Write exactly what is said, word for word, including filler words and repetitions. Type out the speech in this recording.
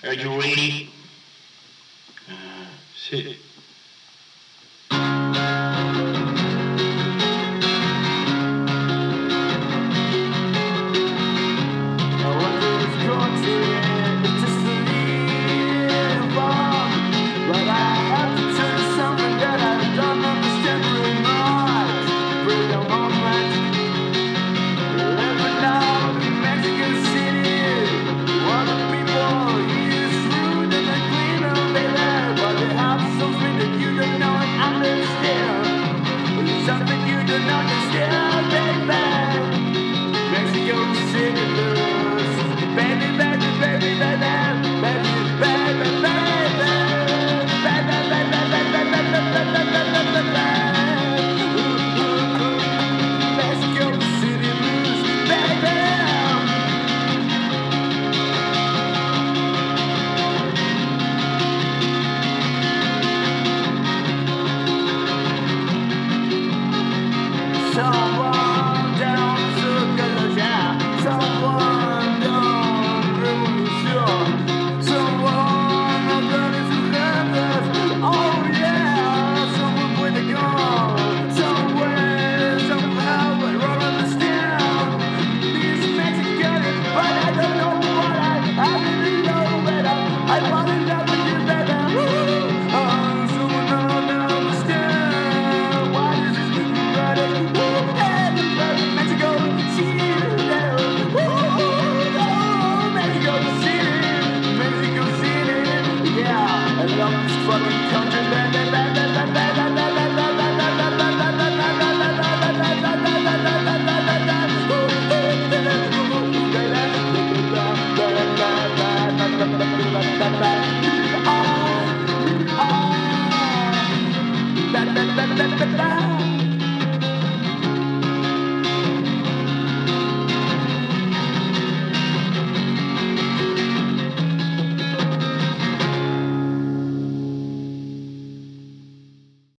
Are you ready? Uh, sí. Something you don't understand, baby. Mexico City blues, baby, baby, baby, baby, baby, baby, baby, Mexico City blues, baby. Someone down the circle, yeah. Someone down revolution. Someone that is relentless. Oh yeah. Someone with a gun. Somewhere, somehow, I don't understand. These Mexican, but I don't know what I. I really know better. I fall in love with you better. Oh, someone don't understand. Why is this running? Mexico City, Mexico City, Mexico City, yeah, I love this fucking country. Oh, oh,